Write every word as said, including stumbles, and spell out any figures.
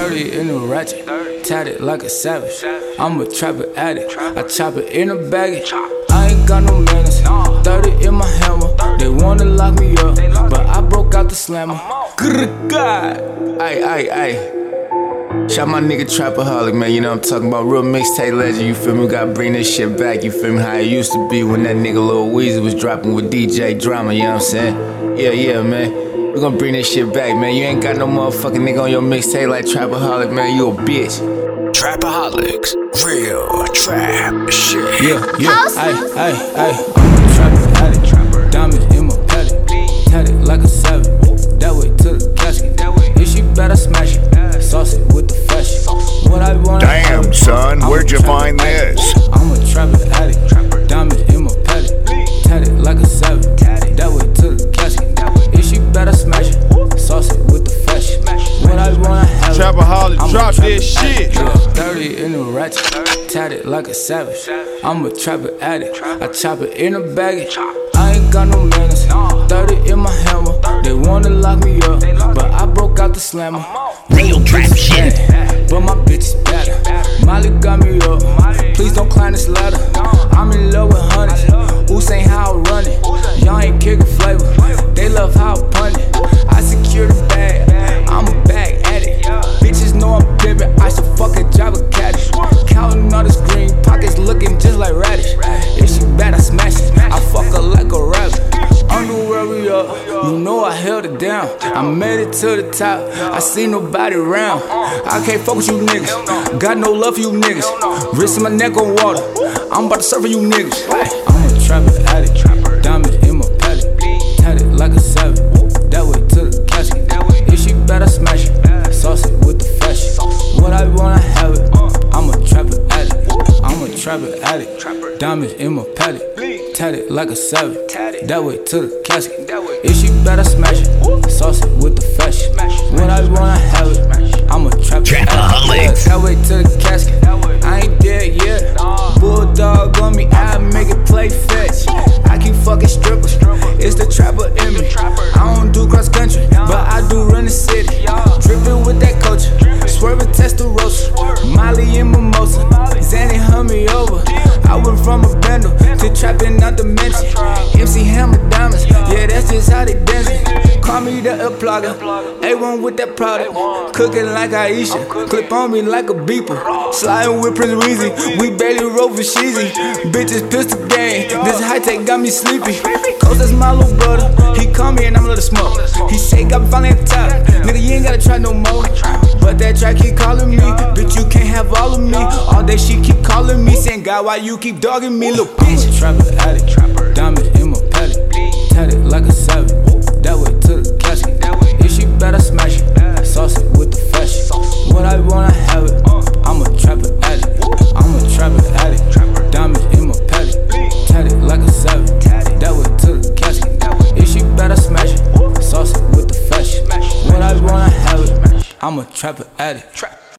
thirty in the ratchet, tatted like a savage. I'm a trapper addict, I chop it in a baggage. I ain't got no manners, thirty in my hammer. They wanna lock me up, but I broke out the slammer. Good God, ay, ay, ay. Shout my nigga Trapaholic, man, you know what I'm talking about. Real mixtape legend, you feel me? We gotta bring this shit back, you feel me? How it used to be when that nigga Lil Weezy was dropping with D J Drama, you know what I'm saying? Yeah, yeah, man. We gonna bring this shit back, man. You ain't got no motherfucking nigga on your mixtape like Trapaholic, man. You a bitch. Trapaholics, real trap shit. Yeah, yeah, ay, ay, ay. I'm a trapper addict, diamond in my paddock, tatted like a savage. That way to the casket, if she bad I smash it, sauce it with the fashion. What I want. Damn, son, where'd you find this? I'm a trapper addict, diamond in my paddock, tatted like a savage. That way to the casket, if she bad I smash it, sauce it with the fashion. What I wanna have. Trapaholic, drop this shit. Yeah, thirty in the ratchet, tatted like a savage. I'm a trapper addict, I chop it in a baggage. I ain't got no manners, thirty in my hammer. They wanna lock me up, but I broke out the slammer. Real trap shit. But my bitch is better. Molly got me up, please don't climb this ladder. I'm in love with hundreds, Oos ain't how I run it. Y'all ain't kicking flavor, they love how I pun it. I secure the bag, I'm a bag addict. Bitches know I'm pimpin', I should fuck a job a caddy. Counting all the green pockets looking just like radish. If she bad I smash it, I fuck her like a rabbit. Underwear we up, you know I held it down. I made it to the top, I see nobody around. I can't fuck with you niggas, got no love for you niggas. Wrist in my neck on water, I'm about to serve for you niggas. I'm a trapper addict, diamond in my paddock, tatted like a savage. That way to the casket, if she bad I smash it, sauce it with the fashion. What I wanna have it, I'm a trapper addict, I'm a trapper addict, diamonds in my paddock, tatted like a savage. That way to the casket, if she bad I smash it, sauce it with the fashion. What I wanna have it, I'm a trapper addict. That way to the casket, I ain't dead yet. Bulldog on me, I make it play fetch. I keep fucking strippers, it's the trapper in me. I don't do cross country, but I do run the city. Drippin' with that culture, swerving Testarossa, Molly and Mimosa, Zanny hung me over. I went from a bundle to trapping out the mansion. M C Hammer diamonds, yeah, that's just how they dancing. Call me the upplogger, A one with that product. Cooking like Aisha, clip on me like a beeper. Sliding with Prince Weezy, we barely roll for Sheezy. Bitches pistol gang, this high tech got me sleepy. Coach, that's my little brother, he call me and I'm a little smoke. He say got me finally at the top, nigga you ain't gotta try no more. But that track keep calling me, bitch you can't have all of me. All day she keep calling me, saying God why you keep dogging me, little bitch. I'm a trapper addict, diamond in my paddock, tatted like a savage. That way to the casket, if she bad I smash it, sauce it with the fashion. What I wanna have it, I'm a trapper addict, I'm a trapper addict, diamond in my paddock, tatted like a savage. That way to the casket, if she bad I smash it, sauce it with the fashion. What I wanna have it, I'm a trapper addict.